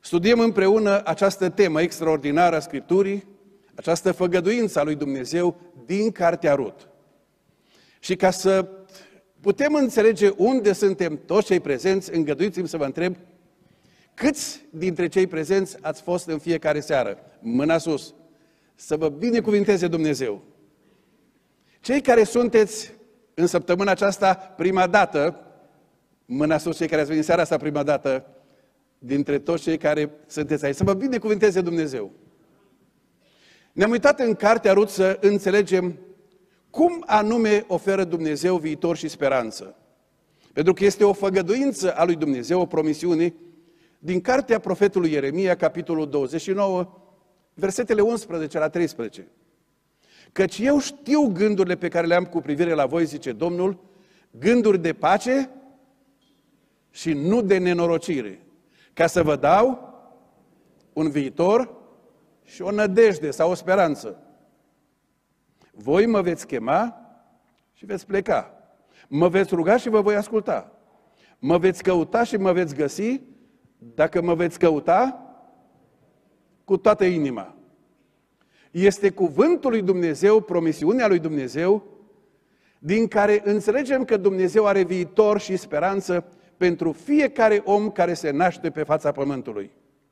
Studiem împreună această temă extraordinară a Scripturii, această făgăduință a lui Dumnezeu din Cartea Rut. Și ca să putem înțelege unde suntem toți cei prezenți, îngăduiți-mi să vă întreb, câți dintre cei prezenți ați fost în fiecare seară? Mâna sus. Să vă binecuvinteze Dumnezeu. Cei care sunteți în săptămâna aceasta prima dată, mâna sus, cei care ați venit seara asta prima dată, dintre toți cei care sunteți aici, să vă binecuvinteze Dumnezeu. Ne-am uitat în Cartea Rut să înțelegem cum anume oferă Dumnezeu viitor și speranță. Pentru că este o făgăduință a lui Dumnezeu, o promisiune, din cartea profetului Ieremia, capitolul 29, versetele 11 la 13. Căci eu știu gândurile pe care le-am cu privire la voi, zice Domnul, gânduri de pace și nu de nenorocire, ca să vă dau un viitor și o nădejde sau o speranță. Voi mă veți chema și veți pleca. Mă veți ruga și vă voi asculta. Mă veți căuta și mă veți găsi dacă mă veți căuta cu toată inima. Este cuvântul lui Dumnezeu, promisiunea lui Dumnezeu, din care înțelegem că Dumnezeu are viitor și speranță pentru fiecare om care se naște pe fața pământului.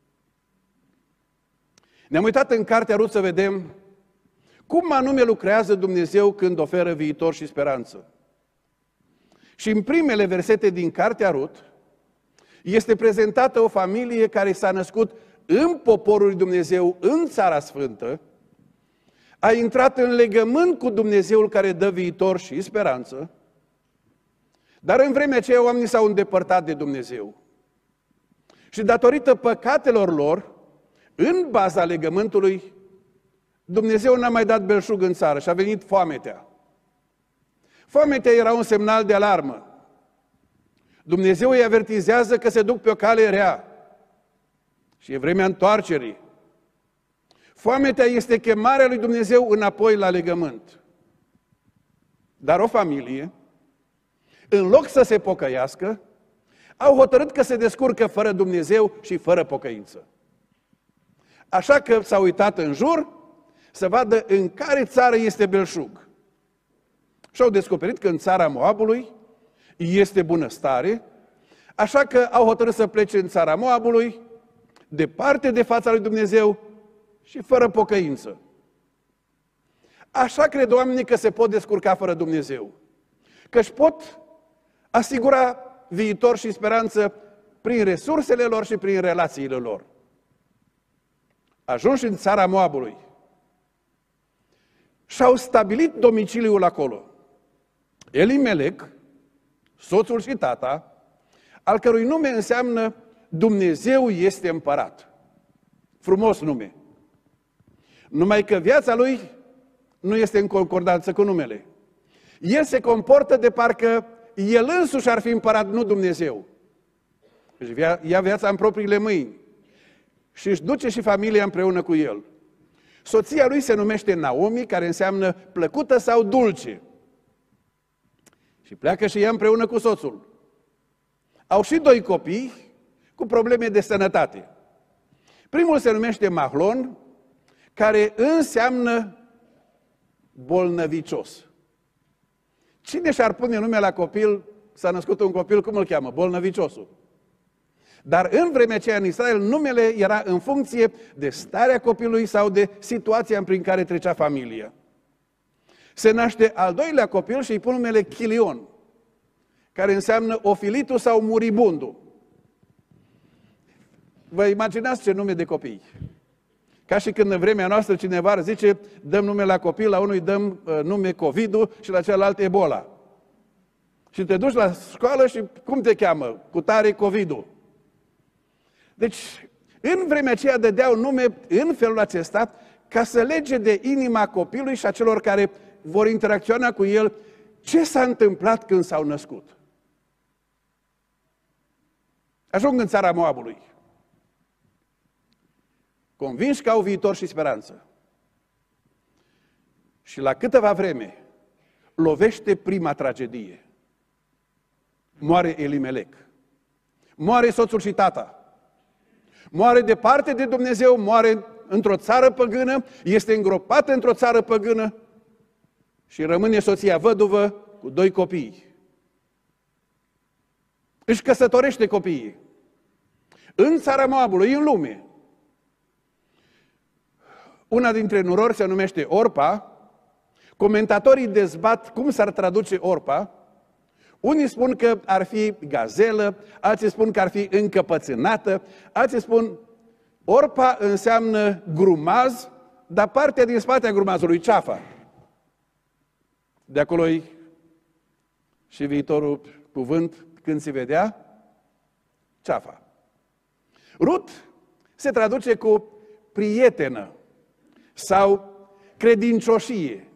Ne-am uitat în Cartea Rut să vedem cum anume lucrează Dumnezeu când oferă viitor și speranță. Și în primele versete din Cartea Rut este prezentată o familie care s-a născut în poporul lui Dumnezeu, în Țara Sfântă, a intrat în legământ cu Dumnezeul care dă viitor și speranță, dar în vremea aceea oamenii s-au îndepărtat de Dumnezeu. Și datorită păcatelor lor, în baza legământului, Dumnezeu n-a mai dat belșug în țară și a venit foametea. Foametea era un semnal de alarmă. Dumnezeu îi avertizează că se duc pe o cale rea și e vremea întoarcerii. Foametea este chemarea lui Dumnezeu înapoi la legământ. Dar o familie, în loc să se pocăiască, au hotărât că se descurcă fără Dumnezeu și fără pocăință. Așa că s-au uitat în jur să vadă în care țară este belșug. Și au descoperit că în țara Moabului este bunăstare, așa că au hotărât să plece în țara Moabului, departe de fața lui Dumnezeu și fără pocăință. Așa cred oamenii că se pot descurca fără Dumnezeu, că își pot asigura viitor și speranță prin resursele lor și prin relațiile lor. Ajunși în țara Moabului, și-au stabilit domiciliul acolo. Elimelec, soțul și tata, al cărui nume înseamnă Dumnezeu este împărat. Frumos nume. Numai că viața lui nu este în concordanță cu numele. El se comportă de parcă el însuși ar fi împărat, nu Dumnezeu. Își ia viața în propriile mâini și își duce și familia împreună cu el. Soția lui se numește Naomi, care înseamnă plăcută sau dulce. Și pleacă și ea împreună cu soțul. Au și doi copii cu probleme de sănătate. Primul se numește Mahlon, care înseamnă bolnăvicios. Cine și-ar pune nume la copil, s-a născut un copil, cum îl cheamă? Bolnăviciosul. Dar în vremea aceea în Israel, numele era în funcție de starea copilului sau de situația prin care trecea familia. Se naște al doilea copil și îi pun numele Chilion, care înseamnă ofilitul sau muribundul. Vă imaginați ce nume de copii. Ca și când în vremea noastră cineva ar zice, dăm nume la copil, la unul îi dăm nume COVID-ul și la celălalt Ebola. Și te duci la școală și cum te cheamă? Cu tare COVID-ul. Deci, în vremea aceea dădeau nume în felul acesta ca să lege de inima copilului și a celor care vor interacționa cu el ce s-a întâmplat când s-au născut. Ajung în țara Moabului, convinși că au viitor și speranță. Și la câteva vreme lovește prima tragedie. Moare Elimelec. Moare soțul și tata. Moare departe de Dumnezeu, moare într-o țară păgână, este îngropată într-o țară păgână și rămâne soția văduvă cu 2 copii. Își căsătorește copiii. În țara Moabului, în lume. Una dintre nurori se numește Orpa. Comentatorii dezbat cum s-ar traduce Orpa. Unii spun că ar fi gazelă, alții spun că ar fi încăpățânată, alții spun Orpa înseamnă grumaz, dar partea din spate a grumazului, ceafa. De acolo-i și viitorul cuvânt, când se vedea, ceafa. Rut se traduce cu prietenă sau credincioșie.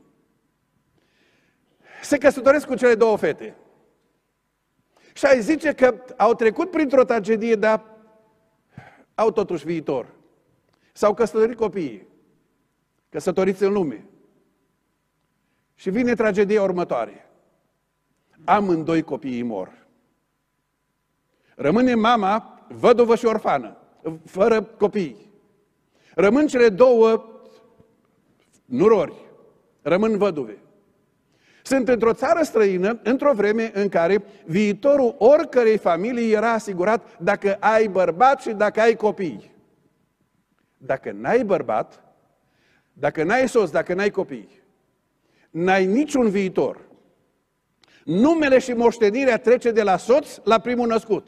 Se căsătoresc cu cele 2 fete. Și ai zice că au trecut printr-o tragedie, dar au totuși viitor. S-au căsătorit copiii, căsătoriți în lume. Și vine tragedia următoare. Amândoi copiii mor. Rămâne mama văduvă și orfană, fără copii. Rămân cele 2 nurori, rămân văduve. Sunt într-o țară străină, într-o vreme în care viitorul oricărei familii era asigurat dacă ai bărbat și dacă ai copii. Dacă n-ai bărbat, dacă n-ai soț, dacă n-ai copii, n-ai niciun viitor. Numele și moștenirea trece de la soț la primul născut.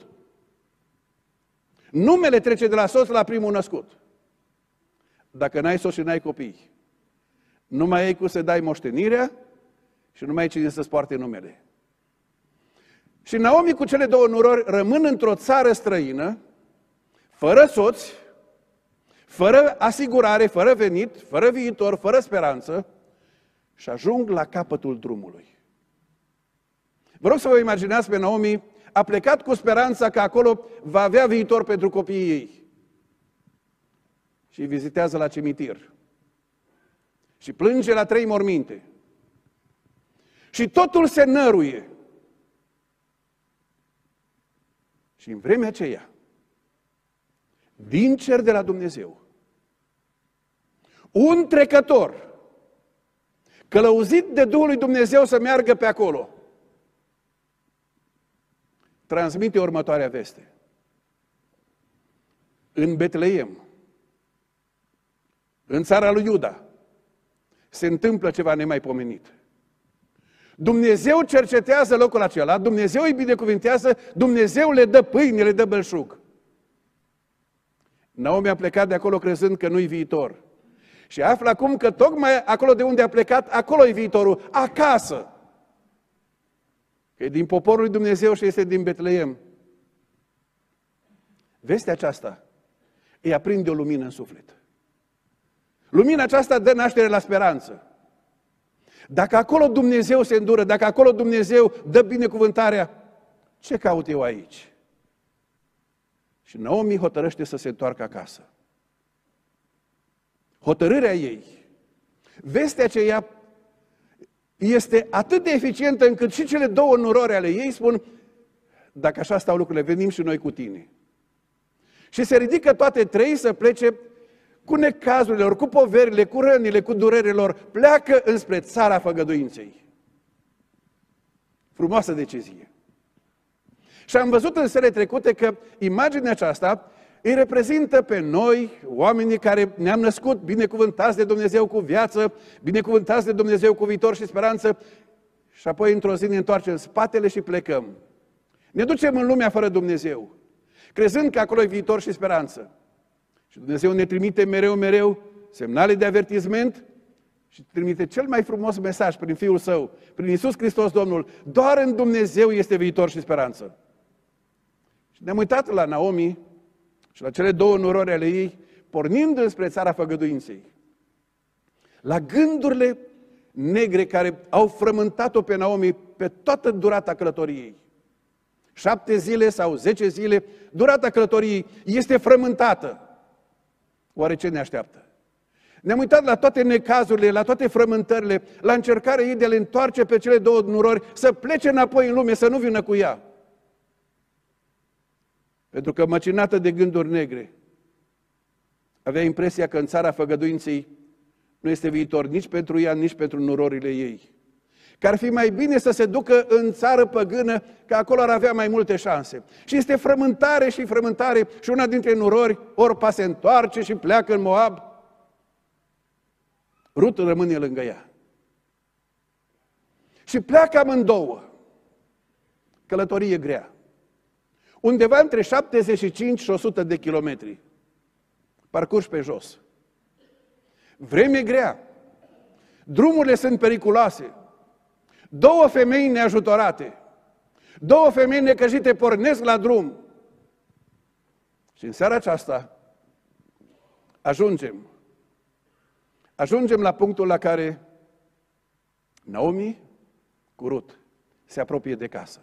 Numele trece de la soț la primul născut. Dacă n-ai soț și n-ai copii, nu mai ai cum să dai moștenirea și nu mai ai cine să-ți poarte numele. Și Naomi cu cele 2 nurori rămân într-o țară străină, fără soți, fără asigurare, fără venit, fără viitor, fără speranță și ajung la capătul drumului. Vă rog să vă imaginați pe Naomi, a plecat cu speranța că acolo va avea viitor pentru copiii ei. Și îi vizitează la cimitir. Și plânge la 3 morminte. Și totul se năruie. Și în vremea aceea, din cer de la Dumnezeu, un trecător, călăuzit de Duhul lui Dumnezeu să meargă pe acolo, transmite următoarea veste. În Betleem, în țara lui Iuda, se întâmplă ceva nemaipomenit. Dumnezeu cercetează locul acela, Dumnezeu îi binecuvintează, Dumnezeu le dă pâine, le dă belșug. Naomi a plecat de acolo crezând că nu-i viitor. Și află acum că tocmai acolo de unde a plecat, acolo-i viitorul, acasă. Că e din poporul lui Dumnezeu și este din Betleem. Vestea aceasta îi aprinde o lumină în suflet. Lumina aceasta dă naștere la speranță. Dacă acolo Dumnezeu se îndură, dacă acolo Dumnezeu dă binecuvântarea, ce caut eu aici? Și Naomi hotărăște să se întoarcă acasă. Hotărârea ei, vestea aceea este atât de eficientă încât și cele 2 nurori ale ei spun, dacă așa stau lucrurile, venim și noi cu tine. Și se ridică toate 3 să plece cu necazurile lor, cu poverile, cu rănile, cu durerile lor, pleacă înspre țara făgăduinței. Frumoasă decizie. Și am văzut în serile trecute că imaginea aceasta îi reprezintă pe noi, oamenii care ne-am născut binecuvântați de Dumnezeu cu viață, binecuvântați de Dumnezeu cu viitor și speranță, și apoi într-o zi ne întoarcem spatele și plecăm. Ne ducem în lumea fără Dumnezeu, crezând că acolo e viitor și speranță. Și Dumnezeu ne trimite mereu semnale de avertisment și trimite cel mai frumos mesaj prin Fiul Său, prin Iisus Hristos Domnul. Doar în Dumnezeu este viitor și speranță. Și ne-am uitat la Naomi și la cele 2 nurori ale ei, pornind înspre țara făgăduinței. La gândurile negre care au frământat-o pe Naomi pe toată durata călătoriei. 7 zile sau 10 zile, durata călătoriei este frământată. Oare ce ne așteaptă? Ne-am uitat la toate necazurile, la toate frământările, la încercarea ei de a le întoarce pe cele 2 nurori, să plece înapoi în lume, să nu vină cu ea. Pentru că măcinată de gânduri negre, avea impresia că în țara făgăduinței nu este viitor nici pentru ea, nici pentru nurorile ei. Că ar fi mai bine să se ducă în țară păgână, că acolo ar avea mai multe șanse. Și este frământare și frământare și una dintre nurori, Orpa, se întoarce și pleacă în Moab. Rut rămâne lângă ea. Și pleacă amândouă. Călătorie grea. Undeva între 75 și 100 de kilometri. Parcurși pe jos. Vreme grea. Drumurile sunt periculoase. Două femei neajutorate. Două femei necăjite pornesc la drum. Și în seara aceasta ajungem la punctul la care Naomi cu Rut se apropie de casă.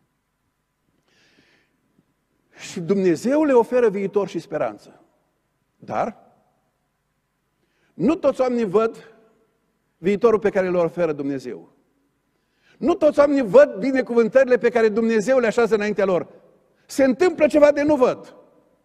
Și Dumnezeu le oferă viitor și speranță. Dar nu toți oamenii văd viitorul pe care îl oferă Dumnezeu. Nu toți oamenii văd binecuvântările pe care Dumnezeu le așează înaintea lor. Se întâmplă ceva de nu văd.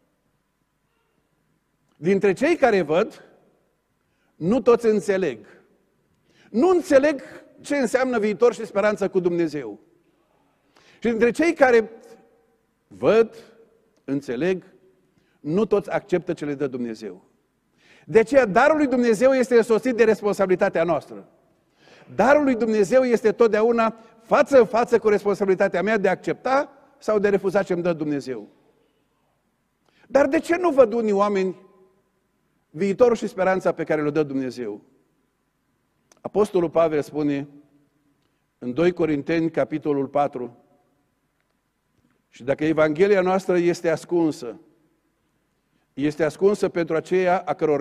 Dintre cei care văd, nu toți înțeleg. Nu înțeleg ce înseamnă viitor și speranță cu Dumnezeu. Și dintre cei care văd, înțeleg, nu toți acceptă ce le dă Dumnezeu. De aceea, darul lui Dumnezeu este însoțit de responsabilitatea noastră. Darul lui Dumnezeu este totdeauna față în față cu responsabilitatea mea de a accepta sau de a refuza ce îmi dă Dumnezeu. Dar de ce nu văd unii oameni viitorul și speranța pe care le dă Dumnezeu? Apostolul Pavel spune în 2 Corinteni, capitolul 4, și dacă Evanghelia noastră este ascunsă pentru aceia a căror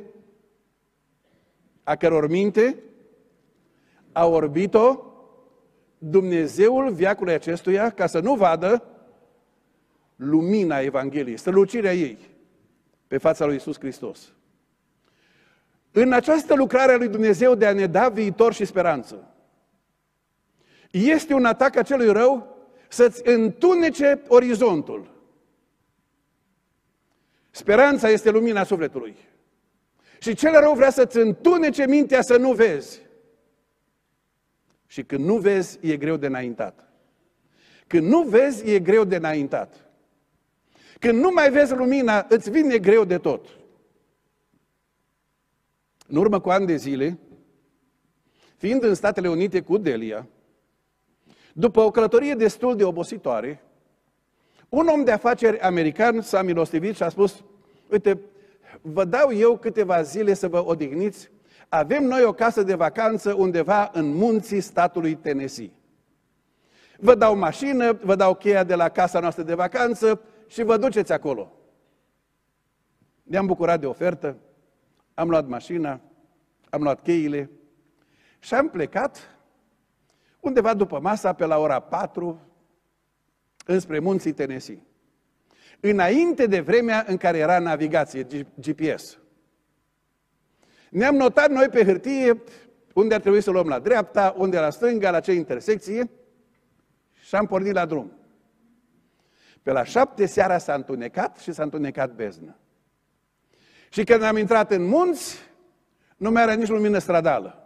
minte a orbit-o Dumnezeul veacului acestuia, ca să nu vadă lumina Evangheliei, strălucirea ei pe fața lui Iisus Hristos. În această lucrare a lui Dumnezeu de a ne da viitor și speranță, este un atac a celui rău să-ți întunece orizontul. Speranța este lumina sufletului. Și cel rău vrea să-ți întunece mintea să nu vezi. Și când nu vezi, e greu de înaintat. Când nu vezi, e greu de înaintat. Când nu mai vezi lumina, îți vine greu de tot. În urmă cu ani de zile, fiind în Statele Unite cu Delia, după o călătorie destul de obositoare, un om de afaceri american s-a milostivit și a spus: uite, vă dau eu câteva zile să vă odihniți. Avem noi o casă de vacanță undeva în munții statului Tennessee. Vă dau mașină, vă dau cheia de la casa noastră de vacanță și vă duceți acolo. Ne-am bucurat de ofertă, am luat mașina, am luat cheile și am plecat undeva după masa, pe la ora 4, înspre munții Tennessee. Înainte de vremea în care era navigație, GPS. Ne-am notat noi pe hârtie unde ar trebui să luăm la dreapta, unde la stânga, la ce intersecție, și am pornit la drum. Pe la 7 seara s-a întunecat și s-a întunecat beznă. Și când am intrat în munți, nu mai era nici lumină stradală.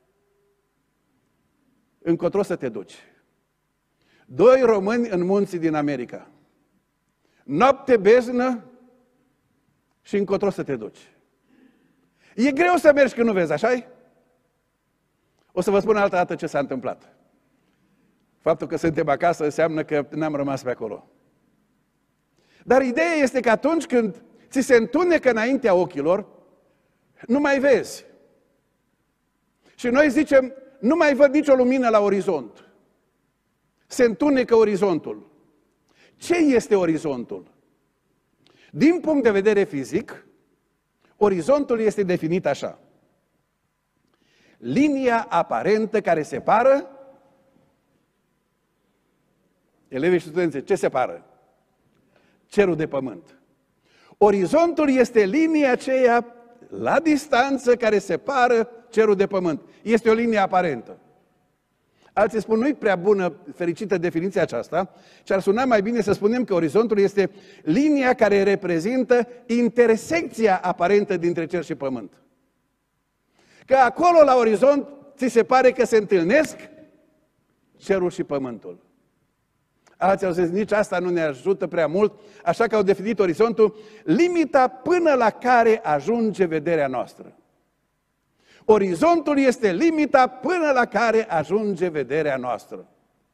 Încotro să te duci. 2 români în munții din America. Noapte beznă și încotro să te duci. E greu să mergi când nu vezi, așa-i? O să vă spun altă dată ce s-a întâmplat. Faptul că suntem acasă înseamnă că n-am rămas pe acolo. Dar ideea este că atunci când ți se întunecă înaintea ochilor, nu mai vezi. Și noi zicem, nu mai văd nicio lumină la orizont. Se întunecă orizontul. Ce este orizontul? Din punct de vedere fizic, orizontul este definit așa: linia aparentă care separă, elevii și studenții, ce separă? Cerul de pământ. Orizontul este linia aceea la distanță care separă cerul de pământ. Este o linie aparentă. Alții spun, nu-i prea bună, fericită definiția aceasta, ci ar suna mai bine să spunem că orizontul este linia care reprezintă intersecția aparentă dintre cer și pământ. Că acolo, la orizont, ți se pare că se întâlnesc cerul și pământul. Alții au zis, nici asta nu ne ajută prea mult, așa că au definit orizontul, limita până la care ajunge vederea noastră. Orizontul este limita până la care ajunge vederea noastră.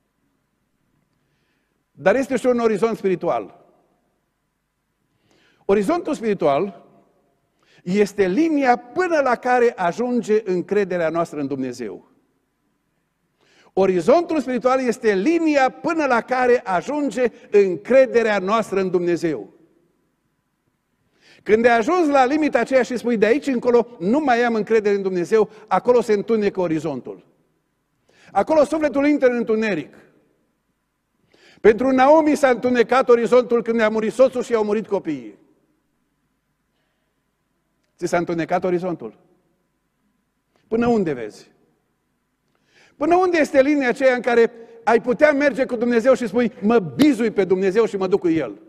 Dar este și un orizont spiritual. Orizontul spiritual este linia până la care ajunge încrederea noastră în Dumnezeu. Orizontul spiritual este linia până la care ajunge încrederea noastră în Dumnezeu. Când ai ajuns la limita aceea și spui de aici încolo nu mai am încredere în Dumnezeu, acolo se întunecă orizontul. Acolo sufletul intră în întuneric. Pentru Naomi s-a întunecat orizontul când i-a murit soțul și i-au murit copiii. Ți s-a întunecat orizontul? Până unde vezi? Până unde este linia aceea în care ai putea merge cu Dumnezeu și spui, mă bizui pe Dumnezeu și mă duc cu El?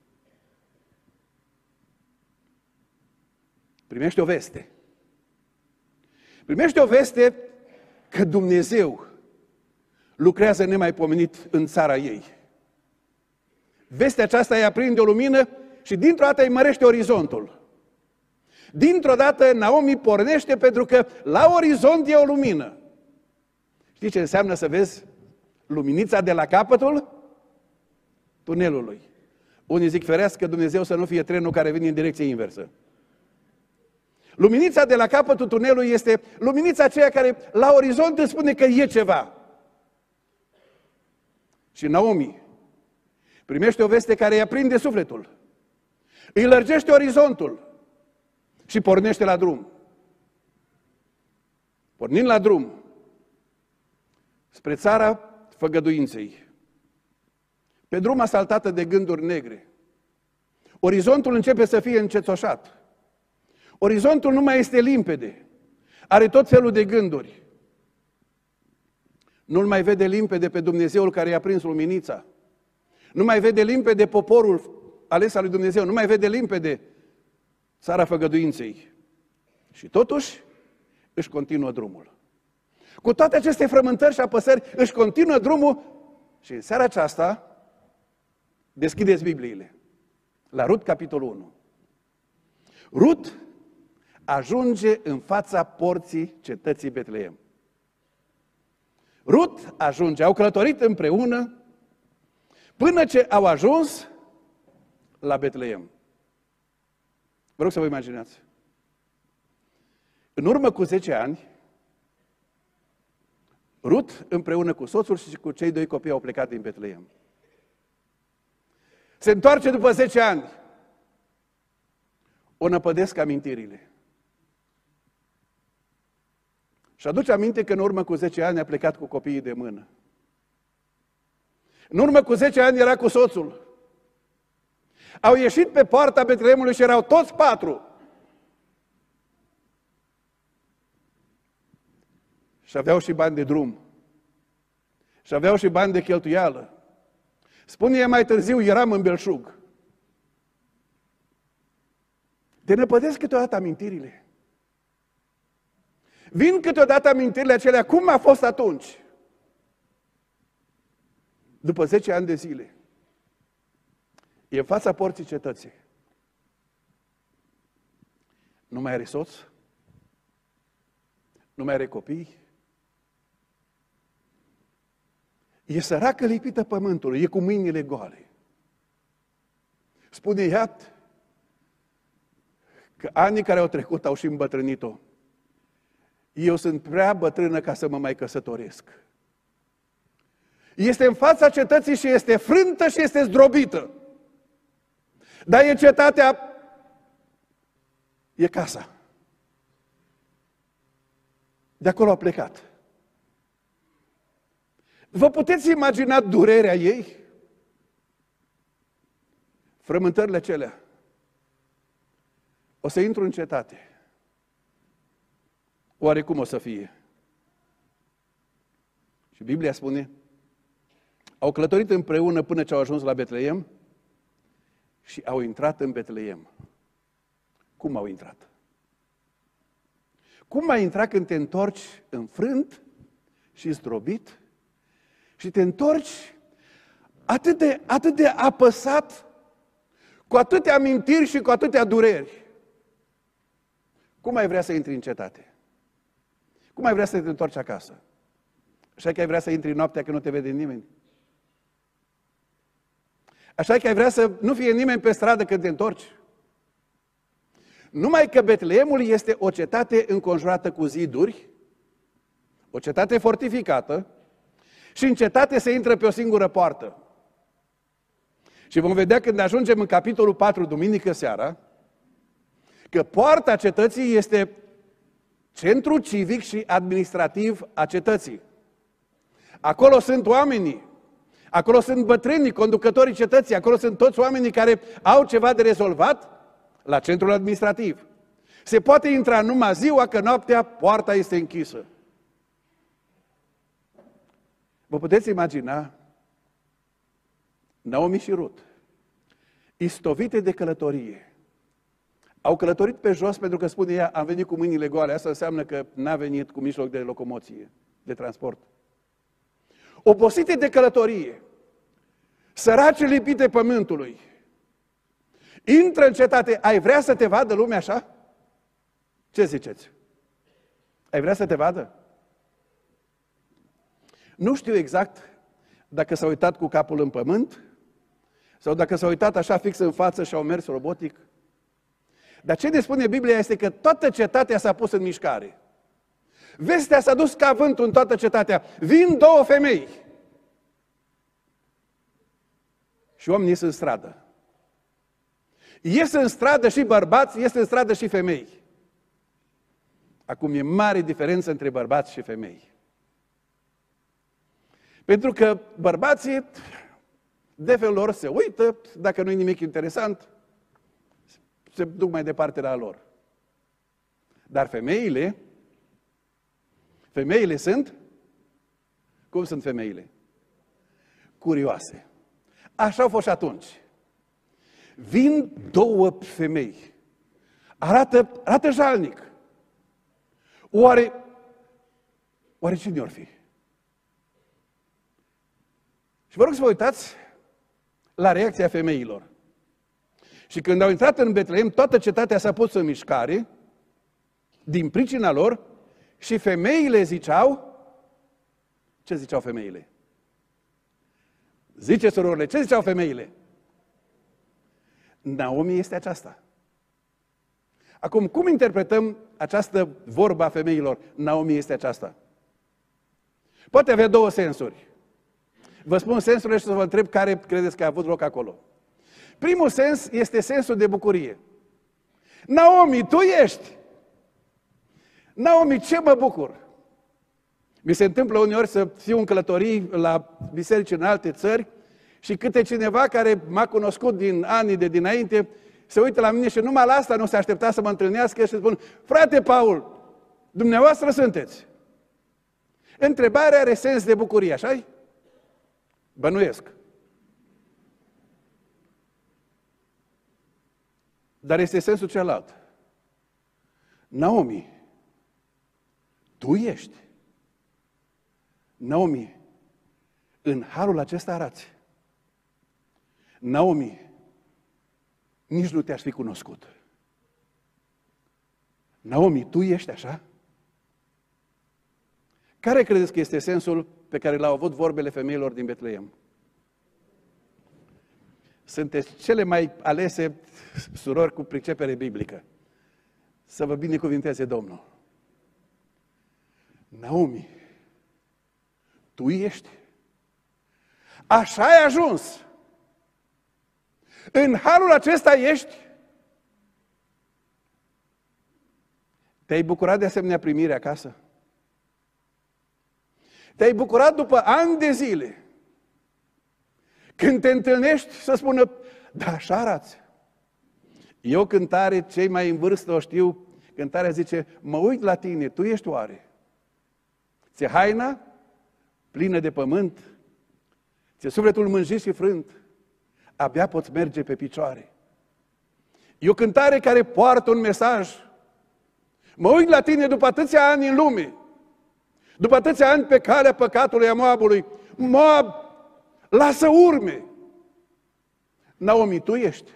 Primești o veste. Primești o veste că Dumnezeu lucrează nemaipomenit în țara ei. Vestea aceasta îi aprinde o lumină și dintr-o dată îi mărește orizontul. Dintr-o dată Naomi pornește pentru că la orizont e o lumină. Știi ce înseamnă să vezi luminița de la capătul tunelului? Unii zic, ferească Dumnezeu să nu fie trenul care vine în direcție inversă. Luminița de la capătul tunelului este luminița aceea care la orizont îți spune că e ceva. Și Naomi primește o veste care îi aprinde sufletul, îi lărgește orizontul și pornește la drum. Pornind la drum spre țara făgăduinței, pe drum asaltată de gânduri negre, orizontul începe să fie încețoșat. Orizontul nu mai este limpede, are tot felul de gânduri. Nu-L mai vede limpede pe Dumnezeul care i-a prins luminița. Nu mai vede limpede poporul ales al lui Dumnezeu, nu mai vede limpede țara făgăduinței. Și totuși își continuă drumul. Cu toate aceste frământări și apăsări își continuă drumul și în seara aceasta deschideți Bibliile. La Rut, capitolul 1. Rut ajunge în fața porții cetății Betleem. Rut ajunge, au călătorit împreună până ce au ajuns la Betleem. Vă rog să vă imaginați. În urmă cu 10 ani, Rut împreună cu soțul și cu cei 2 copii au plecat din Betleem. Se întoarce după 10 ani. O năpădesc amintirile. Și aduce aminte că în urmă cu 10 ani a plecat cu copiii de mână. În urmă cu 10 ani era cu soțul. Au ieșit pe poarta Betleemului și erau toți 4. Și aveau și bani de drum. Și aveau și bani de cheltuială. Spune mai târziu, eram în belșug. Te năpădesc câteodată amintirile. Vin câteodată amintirile acelea, cum a fost atunci? După 10 ani de zile. E în fața porții cetății. Nu mai are soț, nu mai are copii. E săracă lipită pământului, e cu mâinile goale. Spune ea că anii care au trecut au și îmbătrânit-o. Eu sunt prea bătrână ca să mă mai căsătoresc. Este în fața cetății și este frântă și este zdrobită. Dar e cetatea, e casa. De acolo a plecat. Vă puteți imagina durerea ei? Frământările acelea. O să intru în cetate. Oare cum o să fie? Și Biblia spune, au călătorit împreună până ce au ajuns la Betleem și au intrat în Betleem. Cum au intrat? Cum ai intrat când te întorci înfrânt și zdrobit și te întorci atât de apăsat, cu atâtea amintiri și cu atâtea dureri? Cum ai vrea să intri în cetate? Cum ai vrea să te întorci acasă? Așa că ai vrea să intri noaptea când nu te vede nimeni? Așa că ai vrea să nu fie nimeni pe stradă când te întorci? Numai că Betleemul este o cetate înconjurată cu ziduri, o cetate fortificată, și în cetate se intră pe o singură poartă. Și vom vedea când ajungem în capitolul 4, duminică seara, că poarta cetății este centrul civic și administrativ a cetății. Acolo sunt oamenii, acolo sunt bătrânii, conducătorii cetății, acolo sunt toți oamenii care au ceva de rezolvat la centrul administrativ. Se poate intra numai ziua, că noaptea poarta este închisă. Vă puteți imagina Naomi și Rut, istovite de călătorie. Au călătorit pe jos pentru că, spune ea, am venit cu mâinile goale. Asta înseamnă că n-a venit cu mijloc de locomoție, de transport. Obosite de călătorie, sărace lipite pământului, intră în cetate. Ai vrea să te vadă lumea așa? Ce ziceți? Ai vrea să te vadă? Nu știu exact dacă s-a uitat cu capul în pământ sau dacă s-a uitat așa fix în față și au mers robotic. Dar ce ne spune Biblia este că toată cetatea s-a pus în mișcare. Vestea s-a dus ca vântul în toată cetatea. Vin două femei. Și oamenii ies în stradă. Ies în stradă și bărbați, ies în stradă și femei. Acum e mare diferență între bărbați și femei. Pentru că bărbații, de felul lor, se uită, dacă nu e nimic interesant, se duc mai departe la lor. Dar femeile sunt, cum sunt femeile? Curioase. Așa au fost și atunci. Vin două femei. Arată jalnic. Oare cine or fi? Și vă rog să vă uitați la reacția femeilor. Și când au intrat în Betleem, toată cetatea s-a pus în mișcare, din pricina lor, și femeile ziceau, ce ziceau femeile? Zice, surorile, ce ziceau femeile? Naomi este aceasta. Acum, cum interpretăm această vorbă a femeilor? Naomi este aceasta. Poate avea două sensuri. Vă spun sensurile și să vă întreb care credeți că a avut loc acolo. Primul sens este sensul de bucurie. Naomi, tu ești! Naomi, ce mă bucur! Mi se întâmplă uneori să fiu în călătorii la biserici în alte țări și câte cineva care m-a cunoscut din anii de dinainte se uită la mine și numai la asta nu se aștepta să mă întâlnească și spun: frate Paul, dumneavoastră sunteți. Întrebarea are sens de bucurie, așa-i? Bănuiesc. Dar este sensul celălalt. Naomi, tu ești. Naomi, în harul acesta arăți. Naomi, nici nu te-aș fi cunoscut. Naomi, tu ești așa? Care credeți că este sensul pe care l-au avut vorbele femeilor din Betleem? Sunteți cele mai alese surori cu pricepere biblică. Să vă binecuvinteze Domnul. Naomi, tu ești. Așa ai ajuns. În halul acesta ești. Te-ai bucurat de asemenea primire acasă? Te-ai bucurat după ani de zile, când te întâlnești, să spună: da, așa arăți. E o cântare, cei mai în vârstă o știu, cântarea zice: mă uit la tine, tu ești oare? Ți-e haina? plină de pământ, ți-e sufletul mânjit și frânt, abia poți merge pe picioare. E o cântare care poartă un mesaj. Mă uit la tine după atâția ani în lume, după atâția ani pe calea păcatului a Moabului. Moab, lasă urme! Naomi, tu ești.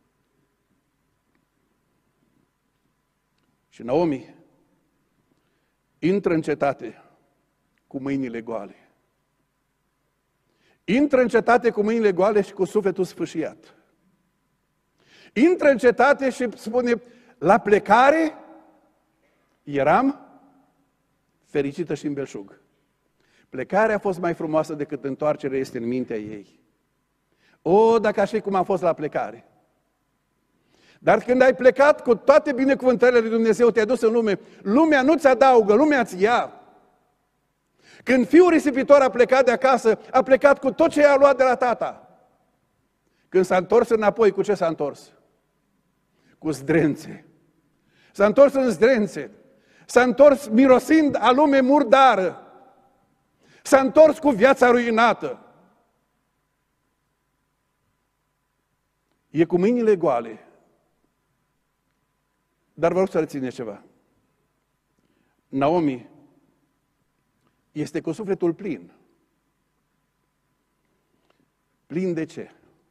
Și Naomi intră în cetate cu mâinile goale. Intră în cetate cu mâinile goale și cu sufletul sfâșiat. Intră în cetate și spune, la plecare eram fericită și în belșug. Plecarea a fost mai frumoasă decât întoarcerea este în mintea ei. O, dacă aș fi cum am fost la plecare. Dar când ai plecat cu toate binecuvântările lui Dumnezeu, te-ai dus în lume, lumea nu ți adaugă, lumea ți ia. Când fiul risipitor a plecat de acasă, a plecat cu tot ce i-a luat de la tata. Când s-a întors înapoi, cu ce s-a întors? Cu zdrențe. S-a întors în zdrențe. S-a întors mirosind a lume murdară. S-a întors cu viața ruinată. E cu mâinile goale. Dar vă rog să rețineți ceva. Naomi este cu sufletul plin. Plin de ce?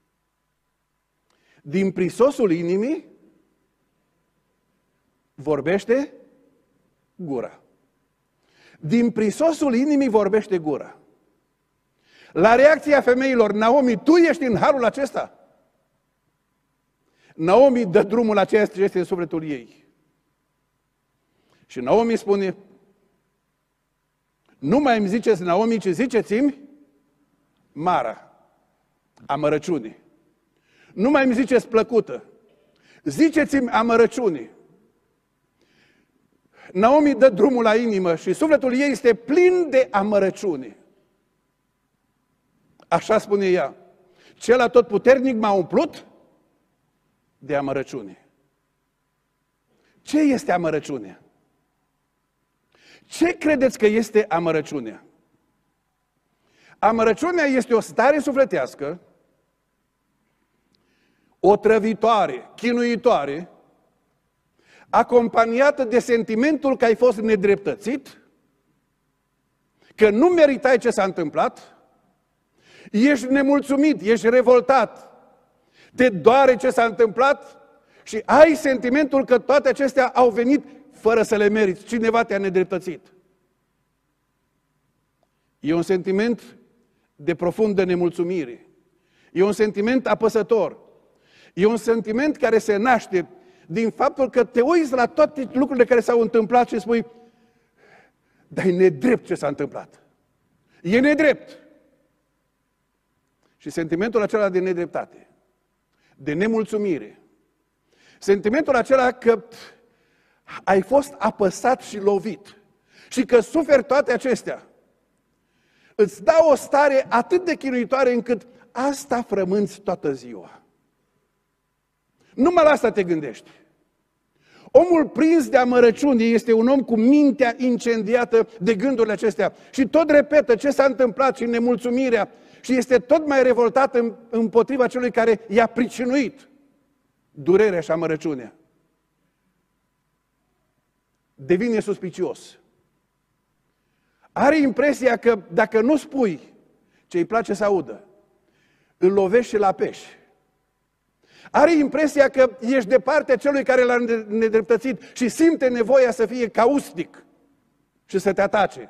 Din prisosul inimii vorbește gura. Din prisosul inimii vorbește gura. La reacția femeilor, Naomi, tu ești în halul acesta? Naomi dă drumul la ceea ce este în sufletul ei. Și Naomi spune, nu mai îmi ziceți Naomi, ci ziceți-mi Mara, amărăciune. Nu mai îmi ziceți plăcută, ziceți-mi amărăciune. Naomi dă drumul la inimă și sufletul ei este plin de amărăciune. Așa spune ea, cel atotputernic m-a umplut de amărăciune. Ce este amărăciunea? Ce credeți că este amărăciunea? Amărăciunea este o stare sufletească, otrăvitoare, chinuitoare, acompaniată de sentimentul că ai fost nedreptățit, că nu meritai ce s-a întâmplat, ești nemulțumit, ești revoltat, te doare ce s-a întâmplat și ai sentimentul că toate acestea au venit fără să le meriți. Cineva te-a nedreptățit. E un sentiment de profundă nemulțumire. E un sentiment apăsător. E un sentiment care se naște din faptul că te uiți la toate lucrurile care s-au întâmplat și spui, dar e nedrept ce s-a întâmplat. E nedrept. Și sentimentul acela de nedreptate, de nemulțumire, sentimentul acela că ai fost apăsat și lovit și că suferi toate acestea, îți dau o stare atât de chinuitoare încât asta frămânți toată ziua. Numai la asta te gândești. Omul prins de amărăciune este un om cu mintea incendiată de gândurile acestea și tot repetă ce s-a întâmplat și nemulțumirea și este tot mai revoltat împotriva celui care i-a pricinuit durerea și amărăciunea. Devine suspicios. Are impresia că dacă nu spui ce îi place să audă, îl lovești și l-apeși. Are impresia că ești de partea celui care l-a nedreptățit și simte nevoia să fie caustic și să te atace.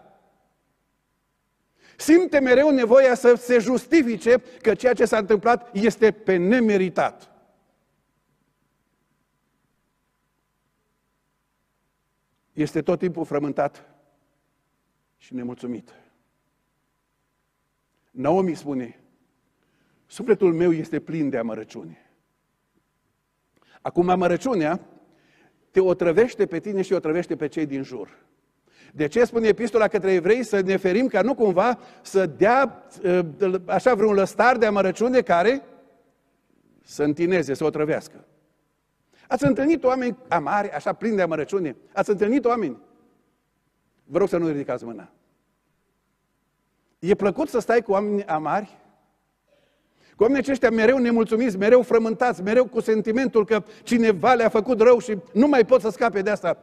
Simte mereu nevoia să se justifice că ceea ce s-a întâmplat este pe nemeritat. Este tot timpul frământat și nemulțumit. Naomi spune, sufletul meu este plin de amărăciune. Acum amărăciunea te otrăvește pe tine și otrăvește pe cei din jur. De ce spune epistola către evrei să ne ferim ca nu cumva să dea așa vreun lăstar de amărăciune care să întineze, să otrăvească. Ați întâlnit oameni amari, așa plini de amărăciune? Ați întâlnit oameni? Vă rog să nu ridicați mâna. E plăcut să stai cu oameni amari? Cu oamenii aceștia mereu nemulțumiți, mereu frământați, mereu cu sentimentul că cineva le-a făcut rău și nu mai pot să scape de asta.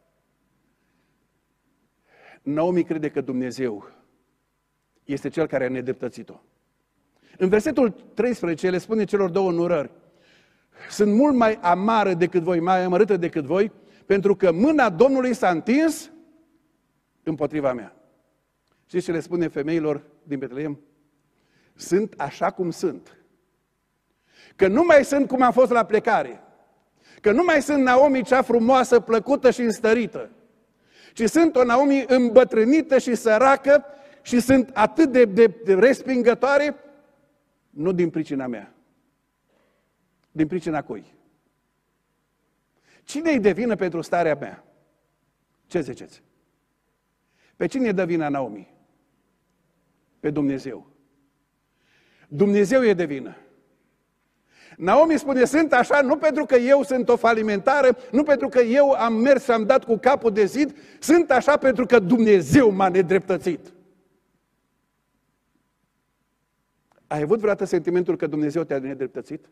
Naomi crede că Dumnezeu este Cel care a nedreptățit-o. În versetul 13 le spune celor două înurări: sunt mult mai amară decât voi, mai amărâtă decât voi, pentru că mâna Domnului s-a întins împotriva mea. Știți ce le spune femeilor din Betlehem? Sunt așa cum sunt. Că nu mai sunt cum am fost la plecare. Că nu mai sunt Naomi cea frumoasă, plăcută și înstărită. Ci sunt o Naomi îmbătrânită și săracă și sunt atât de respingătoare, nu din pricina mea. Din pricina cui? Cine-i de vină pentru starea mea? Ce ziceți? Pe cine dă vina Naomi? Pe Dumnezeu. Dumnezeu e de vină. Naomi spune, sunt așa nu pentru că eu sunt o falimentară, nu pentru că eu am mers și am dat cu capul de zid, sunt așa pentru că Dumnezeu m-a nedreptățit. Ai avut vreodată sentimentul că Dumnezeu te-a nedreptățit?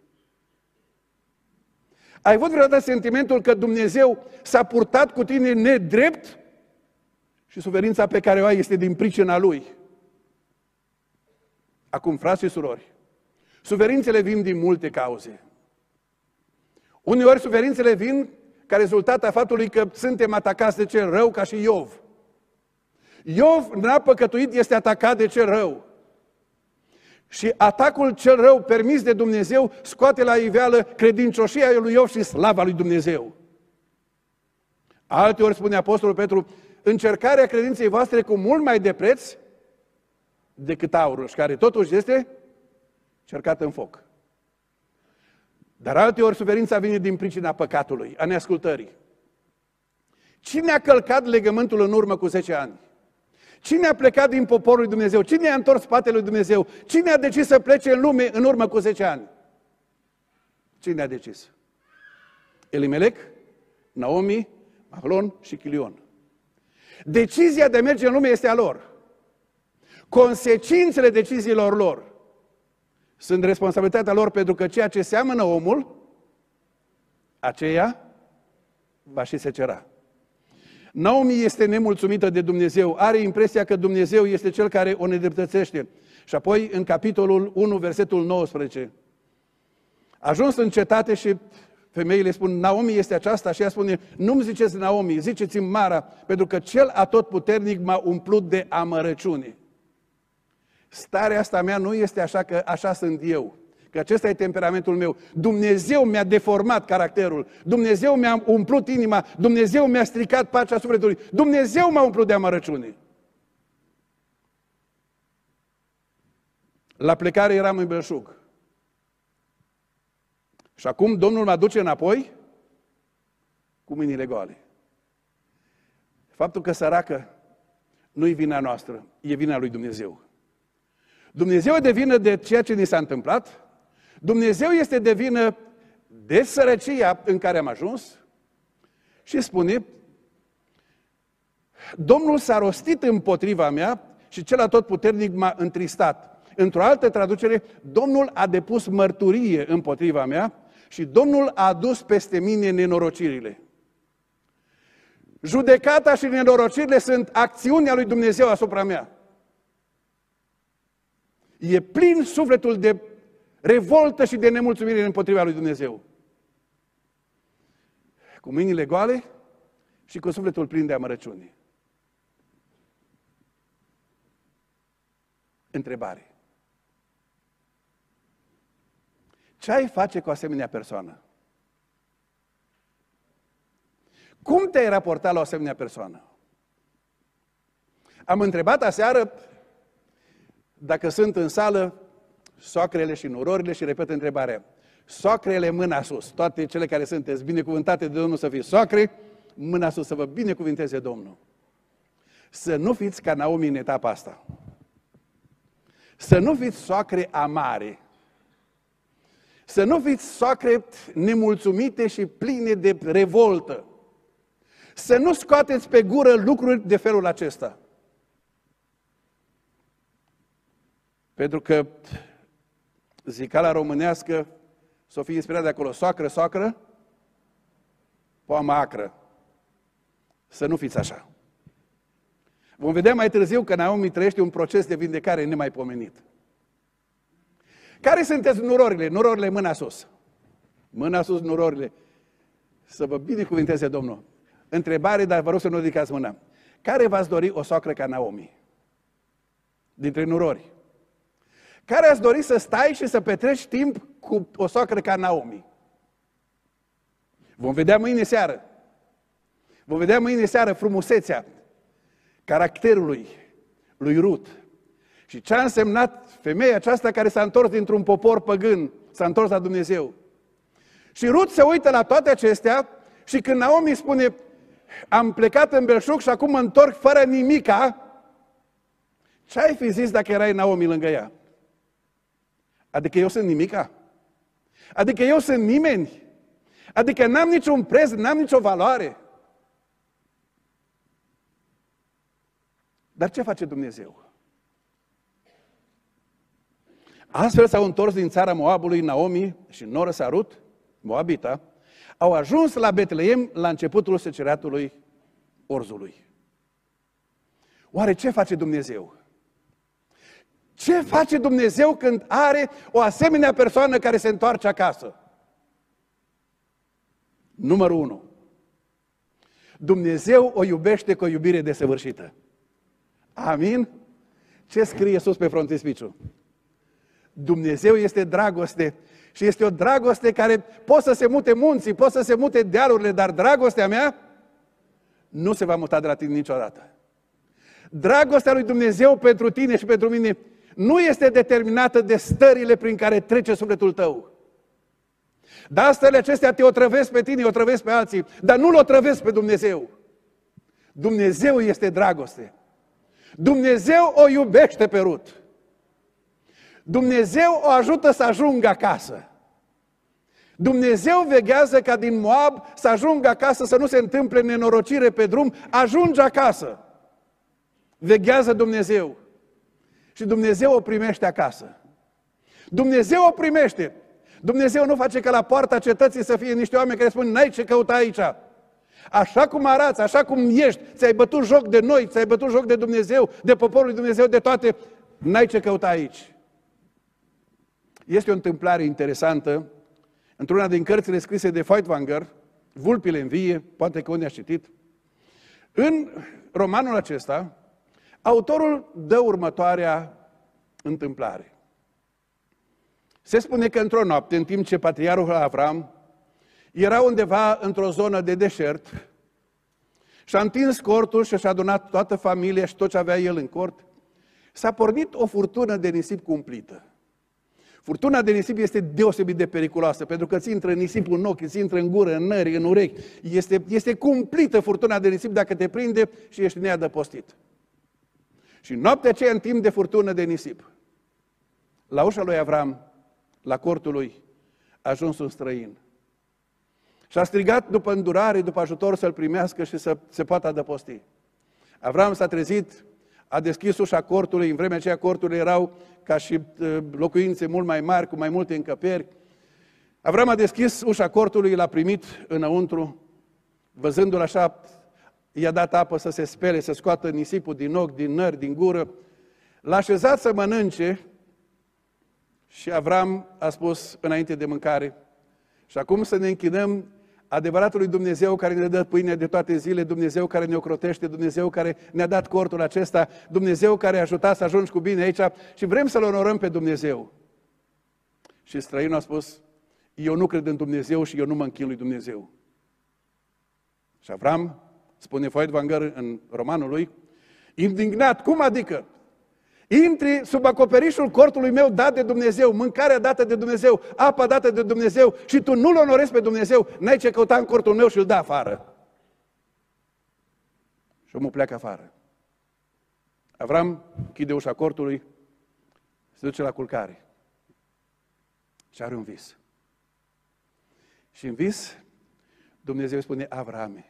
Ai avut vreodată sentimentul că Dumnezeu s-a purtat cu tine nedrept și suferința pe care o ai este din pricina Lui? Acum, frați și surori, suferințele vin din multe cauze. Uneori suferințele vin ca rezultat a faptului că suntem atacați de cel rău, ca și Iov. Iov n-a păcătuit, este atacat de cel rău. Și atacul cel rău permis de Dumnezeu scoate la iveală credincioșia lui Iov și slava lui Dumnezeu. Alteori spune Apostolul Petru, încercarea credinței voastre cu mult mai de preț decât aurul, și care totuși este cercată în foc. Dar alteori suferința vine din pricina păcatului, a neascultării. Cine a călcat legământul în urmă cu 10 ani? Cine a plecat din poporul lui Dumnezeu? Cine a întors spatele lui Dumnezeu? Cine a decis să plece în lume în urmă cu 10 ani? Cine a decis? Elimelec, Naomi, Mahlon și Chilion. Decizia de a merge în lume este a lor. Consecințele deciziilor lor sunt responsabilitatea lor, pentru că ceea ce seamănă omul, aceea va și secera. Naomi este nemulțumită de Dumnezeu, are impresia că Dumnezeu este Cel care o nedreptățește. Și apoi, în capitolul 1, versetul 19, ajuns în cetate și femeile spun, Naomi este aceasta, și ea spune, nu-mi ziceți Naomi, ziceți-mi Mara, pentru că Cel Atotputernic m-a umplut de amărăciune. Starea asta mea nu este așa că așa sunt eu, că acesta e temperamentul meu. Dumnezeu mi-a deformat caracterul, Dumnezeu mi-a umplut inima, Dumnezeu mi-a stricat pacea sufletului, Dumnezeu m-a umplut de amărăciune. La plecare eram în belșug. Și acum Domnul mă duce înapoi cu mâinile goale. Faptul că săracă nu-i vina noastră, e vina lui Dumnezeu. Dumnezeu e de vină de ceea ce ni s-a întâmplat, Dumnezeu este de vină de sărăcia în care am ajuns și spune, Domnul s-a rostit împotriva mea și Cel Atotputernic m-a întristat. Într-o altă traducere, Domnul a depus mărturie împotriva mea și Domnul a adus peste mine nenorocirile. Judecata și nenorocirile sunt acțiunea lui Dumnezeu asupra mea. E plin sufletul de revoltă și de nemulțumire împotriva lui Dumnezeu. Cu mâinile goale și cu sufletul plin de amărăciune. Întrebare. Ce ai face cu asemenea persoană? Cum te-ai raporta la o asemenea persoană? Am întrebat aseară dacă sunt în sală soacrele și nurorile și repet întrebarea. Soacrele, mâna sus. Toate cele care sunteți binecuvântate de Domnul să fiți soacre, mâna sus, să vă binecuvinteze Domnul. Să nu fiți ca Naomi în etapa asta. Să nu fiți soacre amare. Să nu fiți soacre nemulțumite și pline de revoltă. Să nu scoateți pe gură lucruri de felul acesta. Pentru că zicala românească s-o fi inspirat de acolo, soacră, soacră, poamă acră. Să nu fiți așa. Vom vedea mai târziu că Naomi trăiește un proces de vindecare nemaipomenit. Care sunteți nurorile? Nurorile, mâna sus. Mâna sus, nurorile. Să vă binecuvinteze Domnul. Întrebare, dar vă rog să nu ridicați mâna. Care v-ați dori o soacră ca Naomi? Dintre nurori. Care ați dori să stai și să petreci timp cu o soacră ca Naomi? Vom vedea mâine seară. Vom vedea mâine seară frumusețea caracterului lui Rut. Și ce a însemnat femeia aceasta care s-a întors dintr-un popor păgân, s-a întors la Dumnezeu. Și Rut se uită la toate acestea și când Naomi spune, am plecat în belșug și acum mă întorc fără nimica, ce ai fi zis dacă erai Naomi lângă ea? Adică eu sunt nimica? Adică eu sunt nimeni? Adică n-am niciun preț, n-am nicio valoare? Dar ce face Dumnezeu? Astfel s-au întors din țara Moabului Naomi și noră sa Rut, Moabita, au ajuns la Betleem la începutul seceratului orzului. Oare ce face Dumnezeu? Ce face Dumnezeu când are o asemenea persoană care se întoarce acasă? Numărul 1. Dumnezeu o iubește cu o iubire desăvârșită. Amin? Ce scrie sus pe frontispiciu? Dumnezeu este dragoste și este o dragoste care poate să se mute munții, poate să se mute dealurile, dar dragostea mea nu se va muta de la tine niciodată. Dragostea lui Dumnezeu pentru tine și pentru mine nu este determinată de stările prin care trece sufletul tău. Dar stările acestea te otrăvesc pe tine, otrăvesc pe alții, dar nu-L otrăvesc pe Dumnezeu. Dumnezeu este dragoste. Dumnezeu o iubește pe Rut. Dumnezeu o ajută să ajungă acasă. Dumnezeu veghează ca din Moab să ajungă acasă, să nu se întâmple nenorocire pe drum, ajunge acasă. Veghează Dumnezeu. Și Dumnezeu o primește acasă. Dumnezeu o primește. Dumnezeu nu face ca la poarta cetății să fie niște oameni care spun, n-ai ce căuta aici. Așa cum arăți, așa cum ești, ți-ai bătut joc de noi, ți-ai bătut joc de Dumnezeu, de poporul lui Dumnezeu, de toate, n-ai ce căuta aici. Este o întâmplare interesantă, într-una din cărțile scrise de Feuchtwanger, Vulpile în vie, poate că unii ați citit. În romanul acesta, autorul dă următoarea întâmplare. Se spune că într-o noapte, în timp ce patriarhul Avram era undeva într-o zonă de deșert și-a întins cortul și și-a adunat toată familia și tot ce avea el în cort, s-a pornit o furtună de nisip cumplită. Furtuna de nisip este deosebit de periculoasă, pentru că ți intră nisipul în ochi, ți intră în gură, în nări, în urechi. Este cumplită furtuna de nisip dacă te prinde și ești neadăpostit. Și noaptea aceea, în timp de furtună de nisip, la ușa lui Avram, la cortul lui, a ajuns un străin. Și a strigat după îndurare, după ajutor să-l primească și să se poată adăposti. Avram s-a trezit, a deschis ușa cortului, în vremea aceea corturile erau ca și locuințe mult mai mari, cu mai multe încăperi. Avram a deschis ușa cortului, l-a primit înăuntru, văzându-l așa, i-a dat apă să se spele, să scoată nisipul din ochi, din nări, din gură. L-a așezat să mănânce și Avram a spus înainte de mâncare, și acum să ne închinăm adevăratului Dumnezeu care ne dă pâine de toate zile, Dumnezeu care ne ocrotește, Dumnezeu care ne-a dat cortul acesta, Dumnezeu care a ajutat să ajungi cu bine aici și vrem să-L onorăm pe Dumnezeu. Și străinul a spus, eu nu cred în Dumnezeu și eu nu mă închin lui Dumnezeu. Și Avram, spune Feuchtwanger în romanul lui, indignat, cum adică? Intri sub acoperișul cortului meu dat de Dumnezeu, mâncarea dată de Dumnezeu, apa dată de Dumnezeu și tu nu-L onorezi pe Dumnezeu, n-ai ce căuta în cortul meu și îl dă afară. Și omul pleacă afară. Avram închide ușa cortului, se duce la culcare și are un vis. Și în vis Dumnezeu spune, Avrame,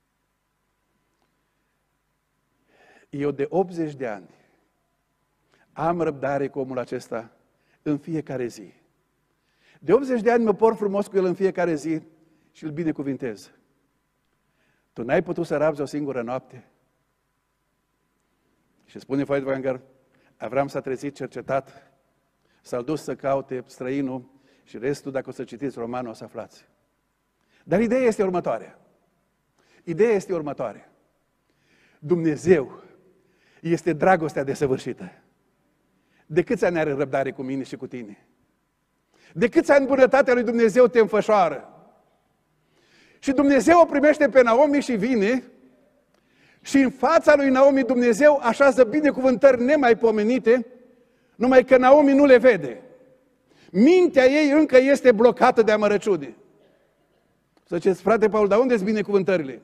eu de 80 de ani am răbdare cu omul acesta în fiecare zi. De 80 de ani mă port frumos cu el în fiecare zi și îl binecuvintez. Tu n-ai putut să rabzi o singură noapte? Și spune Feuchtwanger, Avram s-a trezit cercetat, s-a dus să caute străinul și restul, dacă o să citiți romanul, o să aflați. Dar ideea este următoarea. Ideea este următoarea. Dumnezeu este dragostea desăvârșită. De câți ani are răbdare cu mine și cu tine? De câți ani bunătatea lui Dumnezeu te înfășoară? Și Dumnezeu o primește pe Naomi și vine și în fața lui Naomi Dumnezeu așează binecuvântări nemaipomenite, numai că Naomi nu le vede. Mintea ei încă este blocată de amărăciune. Să ziceți, frate Paul, dar unde-s binecuvântările?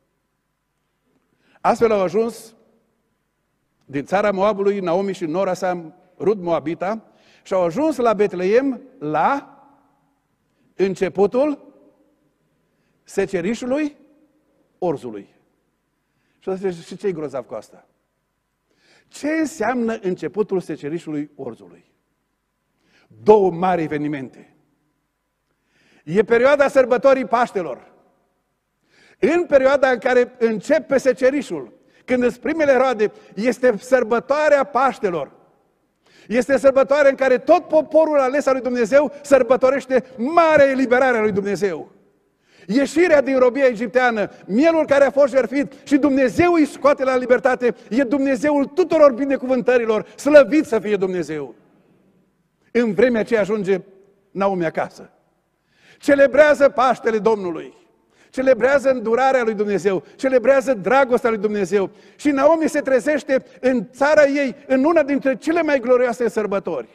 Astfel au ajuns din țara Moabului Naomi și nora sa, Rut Moabita, și au ajuns la Betleem la începutul secerișului orzului. Și ce-i grozav cu asta? Ce înseamnă începutul secerișului orzului? Două mari evenimente. E perioada sărbătorii Paștelor. În perioada în care începe secerișul, când îți primele roade, este sărbătoarea Paștelor. Este sărbătoarea în care tot poporul ales al lui Dumnezeu sărbătorește marea eliberare a lui Dumnezeu. Ieșirea din robia egipteană, mielul care a fost jertfit și Dumnezeu îi scoate la libertate, e Dumnezeul tuturor binecuvântărilor, slăvit să fie Dumnezeu. În vremea aceea ajunge Naomi acasă. Celebrează Paștele Domnului, celebrează îndurarea lui Dumnezeu, celebrează dragostea lui Dumnezeu și Naomi se trezește în țara ei, în una dintre cele mai glorioase sărbători.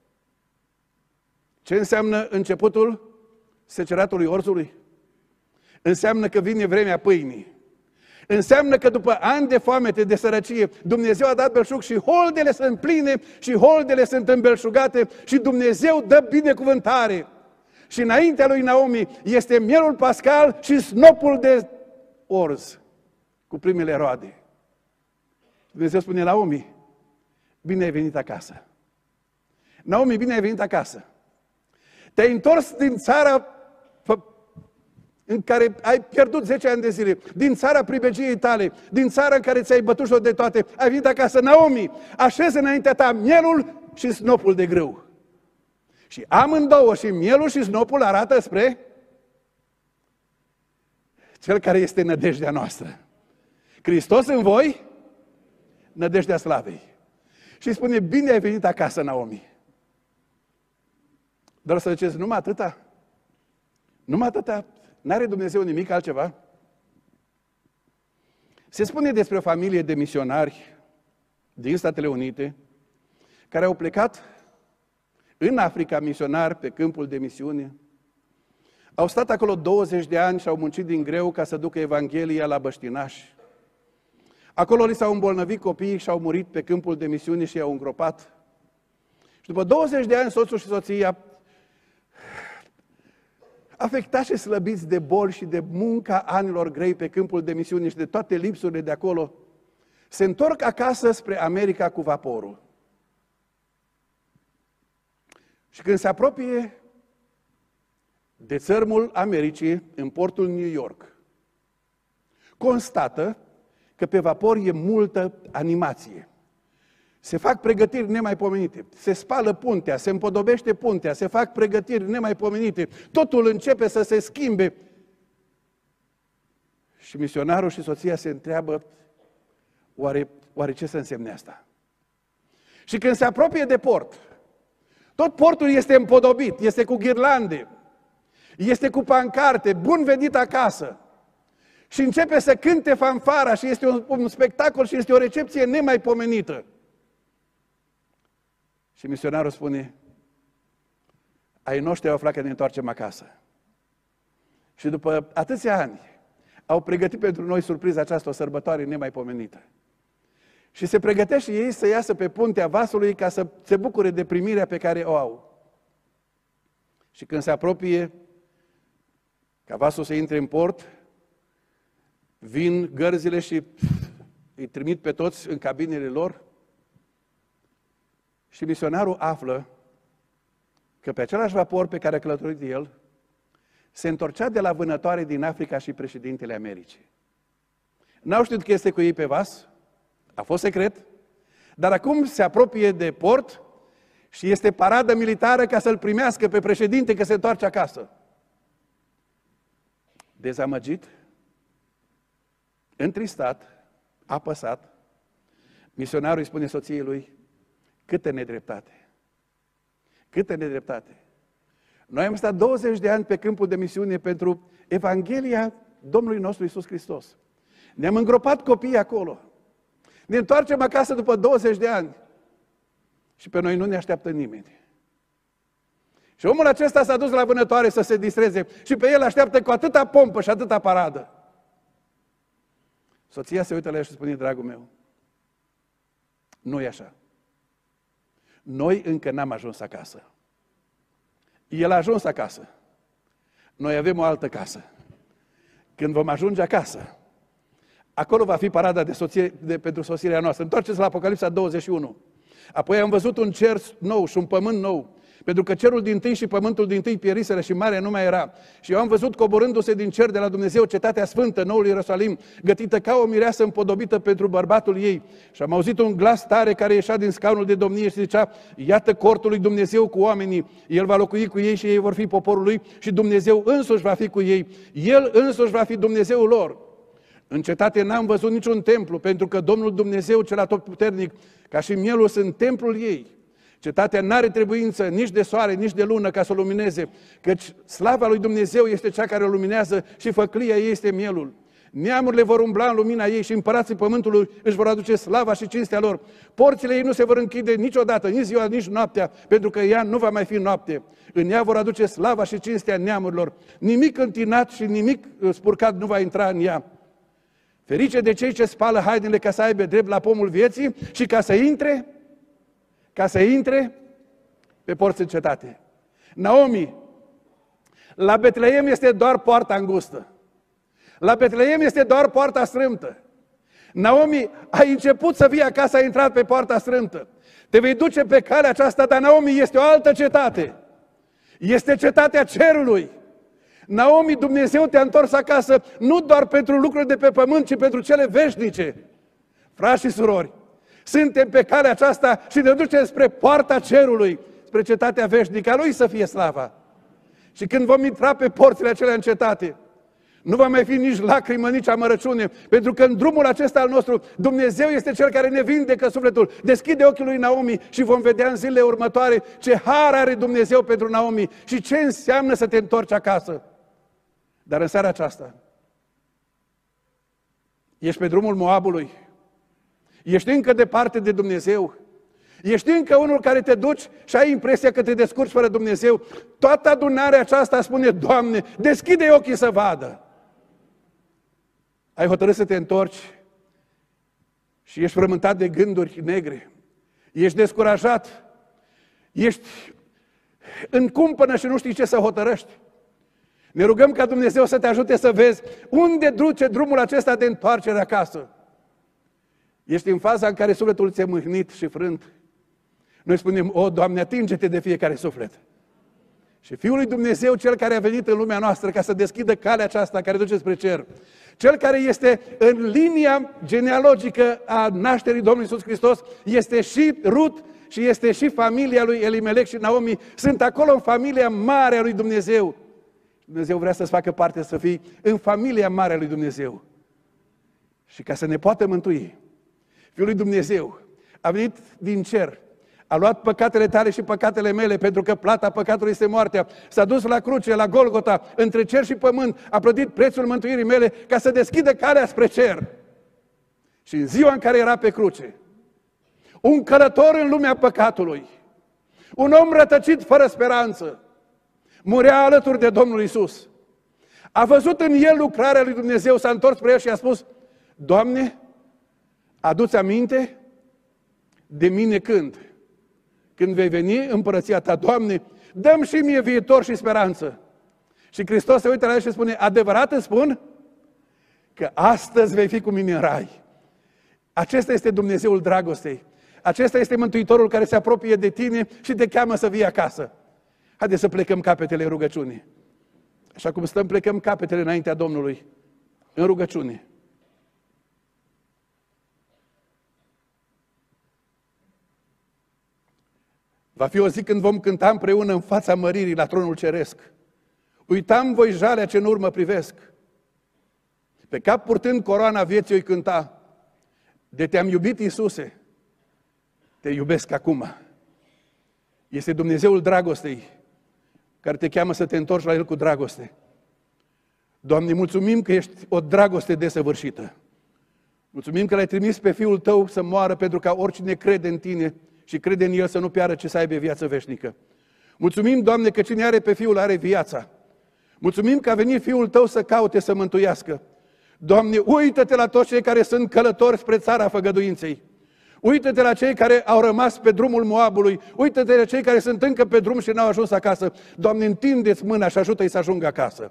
Ce înseamnă începutul seceratului orzului? Înseamnă că vine vremea pâinii. Înseamnă că după ani de foamete, de sărăcie, Dumnezeu a dat belșug și holdele sunt pline și holdele sunt îmbelșugate și Dumnezeu dă binecuvântare. Și înaintea lui Naomi este mielul pascal și snopul de orz cu primele roade. Dumnezeu spune, Naomi, bine ai venit acasă. Naomi, bine ai venit acasă. Te-ai întors din țara în care ai pierdut 10 ani de zile, din țara pribegiei tale, din țara în care ți-ai bătut și de toate, ai venit acasă. Naomi, așezi înaintea ta mielul și snopul de grâu. Și amândouă, și mielul și snopul, arată spre Cel care este nădejdea noastră. Hristos în voi, nădejdea slavei. Și spune, bine ai venit acasă, Naomi. Dar o să ziceți, numai atâta? Numai atâta? N-are Dumnezeu nimic altceva? Se spune despre o familie de misionari din Statele Unite care au plecat în Africa misionari pe câmpul de misiune. Au stat acolo 20 de ani și au muncit din greu ca să ducă Evanghelia la băștinași. Acolo li s-au îmbolnăvit copiii și au murit pe câmpul de misiune și i-au îngropat. Și după 20 de ani, soțul și soția, afectați și slăbiți de boli și de munca anilor grei pe câmpul de misiune și de toate lipsurile de acolo, se întorc acasă spre America cu vaporul. Și când se apropie de țărmul Americii, în portul New York, constată că pe vapor e multă animație. Se fac pregătiri nemaipomenite, se spală puntea, se împodobește puntea, se fac pregătiri nemaipomenite, totul începe să se schimbe. Și misionarul și soția se întreabă, oare ce să însemne asta? Și când se apropie de port, tot portul este împodobit, este cu ghirlande, este cu pancarte, bun venit acasă. Și începe să cânte fanfara și este un spectacol și este o recepție nemaipomenită. Și misionarul spune, ai noștri au aflat că ne întoarcem acasă. Și după atâția ani au pregătit pentru noi surpriza aceasta, o sărbătoare nemaipomenită. Și se pregătește ei să iasă pe puntea vasului ca să se bucure de primirea pe care o au. Și când se apropie ca vasul să intre în port, vin gărzile și îi trimit pe toți în cabinele lor. Și misionarul află că pe același vapor pe care a călătorit el, se întorcea de la vânătoare din Africa și președintele Americii. N-au știut că este cu ei pe vas, a fost secret, dar acum se apropie de port și este paradă militară ca să-l primească pe președinte că se întoarce acasă. Dezamăgit, întristat, apăsat, misionarul îi spune soției lui: câtă nedreptate! Câtă nedreptate! Noi am stat 20 de ani pe câmpul de misiune pentru Evanghelia Domnului nostru Iisus Hristos. Ne-am îngropat copiii acolo. Ne întoarcem acasă după 20 de ani. Și pe noi nu ne așteaptă nimeni. Și omul acesta s-a dus la vânătoare să se distreze și pe el așteaptă cu atâta pompă și atâta paradă. Soția se uită la el și spune: dragul meu, nu e așa. Noi încă n-am ajuns acasă. El a ajuns acasă. Noi avem o altă casă. Când vom ajunge acasă, acolo va fi parada pentru sosirea noastră. Întoarceți la Apocalipsa 21. Apoi am văzut un cer nou și un pământ nou, pentru că cerul dintâi și pământul dintâi pieriseră și marea nu mai era. Și eu am văzut coborându-se din cer de la Dumnezeu cetatea sfântă, noul Ierusalim, gătită ca o mireasă împodobită pentru bărbatul ei. Și am auzit un glas tare care ieșea din scaunul de domnie și zicea: iată cortul lui Dumnezeu cu oamenii, El va locui cu ei și ei vor fi poporul lui și Dumnezeu însuși va fi cu ei. El însuși va fi Dumnezeul lor. În cetate n-am văzut niciun templu, pentru că Domnul Dumnezeu cel atotputernic, ca și mielul, sunt templul ei. Cetatea n-are trebuință nici de soare, nici de lună ca să o lumineze, căci slava lui Dumnezeu este cea care o luminează și făclia ei este mielul. Neamurile vor umbla în lumina ei și împărații pământului își vor aduce slava și cinstea lor. Porțile ei nu se vor închide niciodată, nici ziua, nici noaptea, pentru că ea nu va mai fi noapte. În ea vor aduce slava și cinstea neamurilor. Nimic întinat și nimic spurcat nu va intra în ea. Ferice de cei ce spală hainele ca să aibă drept la pomul vieții și ca să intre pe porți în cetate. Naomi, la Betleem este doar poarta îngustă. La Betleem este doar poarta strâmtă. Naomi, ai început să vii acasă, ai intrat pe poarta strâmtă. Te vei duce pe calea aceasta, dar Naomi este o altă cetate. Este cetatea cerului. Naomi, Dumnezeu te-a întors acasă nu doar pentru lucruri de pe pământ, ci pentru cele veșnice. Frați și surori, suntem pe calea aceasta și ne ducem spre poarta cerului, spre cetatea veșnică, a Lui să fie slava. Și când vom intra pe porțile acelea în cetate, nu va mai fi nici lacrimă, nici amărăciune, pentru că în drumul acesta al nostru, Dumnezeu este Cel care ne vindecă sufletul. Deschide ochii lui Naomi și vom vedea în zilele următoare ce har are Dumnezeu pentru Naomi și ce înseamnă să te întorci acasă. Dar în seara aceasta, ești pe drumul Moabului, ești încă departe de Dumnezeu, ești încă unul care te duci și ai impresia că te descurci fără Dumnezeu. Toată adunarea aceasta spune: Doamne, deschide ochii să vadă. Ai hotărât să te întorci și ești frământat de gânduri negre, ești descurajat, ești în cumpănă și nu știi ce să hotărăști. Ne rugăm ca Dumnezeu să te ajute să vezi unde duce drumul acesta de întoarcere acasă. Ești în faza în care sufletul ți-e mâhnit și frânt. Noi spunem: o, Doamne, atinge-te de fiecare suflet. Și Fiul lui Dumnezeu, Cel care a venit în lumea noastră ca să deschidă calea aceasta care duce spre cer, Cel care este în linia genealogică a nașterii Domnului Iisus Hristos, este și Rut și este și familia lui Elimelec și Naomi, sunt acolo în familia mare a lui Dumnezeu. Dumnezeu vrea să-ți facă parte, să fii în familia mare a lui Dumnezeu. Și ca să ne poată mântui, Fiul lui Dumnezeu a venit din cer, a luat păcatele tale și păcatele mele, pentru că plata păcatului este moartea. S-a dus la cruce, la Golgota, între cer și pământ, a plătit prețul mântuirii mele ca să deschidă calea spre cer. Și în ziua în care era pe cruce, un călător în lumea păcatului, un om rătăcit fără speranță, murea alături de Domnul Iisus. A văzut în el lucrarea lui Dumnezeu, s-a întors spre el și a spus: Doamne, adu-ți aminte de mine când? Când vei veni împărăția Ta. Doamne, dă-mi și mie viitor și speranță. Și Hristos se uită la el și spune: adevărat îți spun că astăzi vei fi cu mine în rai. Acesta este Dumnezeul dragostei. Acesta este Mântuitorul care se apropie de tine și te cheamă să vii acasă. Haideți să plecăm capetele în rugăciune. Așa cum stăm, plecăm capetele înaintea Domnului în rugăciune. Va fi o zi când vom cânta împreună în fața măririi la tronul ceresc. Uitam voi jalea ce în urmă privesc. Pe cap purtând coroana vieții îi cânta. De te-am iubit, Iisuse, te iubesc acum. Este Dumnezeul dragostei care te cheamă să te întorci la El cu dragoste. Doamne, mulțumim că ești o dragoste desăvârșită. Mulțumim că L-ai trimis pe Fiul Tău să moară pentru ca oricine crede în Tine și crede în El să nu piară, ci să aibă viață veșnică. Mulțumim, Doamne, că cine are pe Fiul are viața. Mulțumim că a venit Fiul Tău să caute să mântuiască. Doamne, uită-te la toți cei care sunt călători spre țara făgăduinței. Uită-te la cei care au rămas pe drumul Moabului. Uită-te la cei care sunt încă pe drum și n-au ajuns acasă. Doamne, întindeți mâna și ajută-i să ajungă acasă.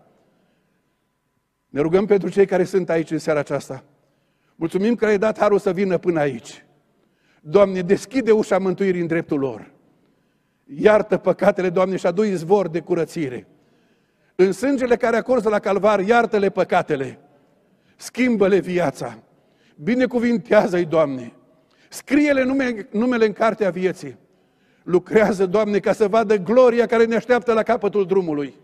Ne rugăm pentru cei care sunt aici în seara aceasta. Mulțumim că ai dat harul să vină până aici. Doamne, deschide ușa mântuirii în dreptul lor. Iartă păcatele, Doamne, și adu izvor de curățire. În sângele care a curs la calvar, iartă-le păcatele. Schimbă-le viața. Binecuvintează-i, Doamne. Scrie-le numele în cartea vieții. Lucrează, Doamne, ca să vadă gloria care ne așteaptă la capătul drumului.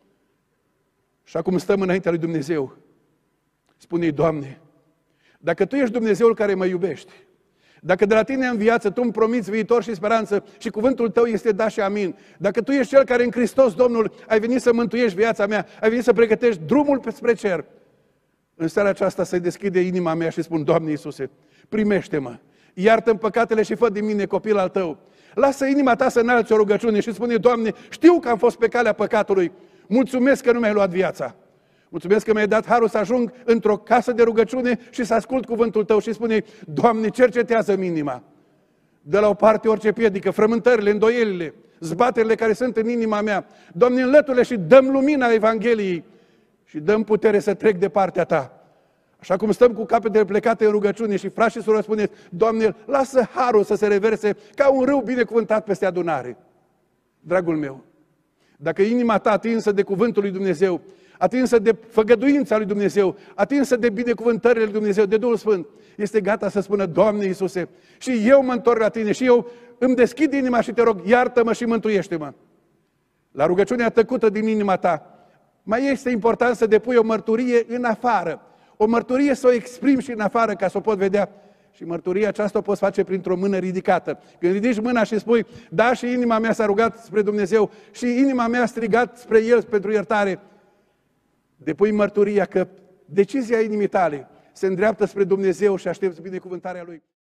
Și acum stăm înaintea lui Dumnezeu. Spune-i, Doamne, dacă Tu ești Dumnezeul care mă iubești, dacă de la Tine în viață Tu îmi promiți viitor și speranță și cuvântul Tău este da și amin, dacă Tu ești Cel care în Hristos, Domnul, ai venit să mântuiești viața mea, ai venit să pregătești drumul spre cer, în seara aceasta să-i deschide inima mea și spun, Doamne Iisuse, primește-mă, iartă-mi păcatele și fă din mine copil al Tău. Lasă inima Ta să înalți o rugăciune și spune, Doamne, știu că am fost pe calea păcatului, mulțumesc că nu mi-ai luat viața. Mulțumesc că mi-ai dat harul să ajung într-o casă de rugăciune și să ascult cuvântul Tău și spune, Doamne, cercetează-mi inima. Dă la o parte orice piedică, frământările, îndoielile, zbaterile care sunt în inima mea. Doamne, înlăture și dăm lumina Evangheliei și dăm putere să trec de partea Ta. Așa cum stăm cu capetele plecate în rugăciune și frați și surori spuneți, Doamne, lasă harul să se reverse ca un râu binecuvântat peste adunare. Dragul meu, dacă inima ta atinsă de cuvântul lui Dumnezeu, atinsă de făgăduința lui Dumnezeu, atinsă de binecuvântările lui Dumnezeu, de Duhul Sfânt, este gata să spună, Doamne Iisuse, și eu mă întorc la Tine și eu îmi deschid inima și Te rog, iartă-mă și mântuiește-mă. La rugăciunea tăcută din inima ta, mai este important să depui o mărturie în afară, o mărturie să o exprimi și în afară ca să o pot vedea. Și mărturia aceasta o poți face printr-o mână ridicată. Când ridici mâna și spui, da, și inima mea s-a rugat spre Dumnezeu și inima mea a strigat spre El pentru iertare, depui mărturia că decizia inimii tale se îndreaptă spre Dumnezeu și aștepți binecuvântarea Lui.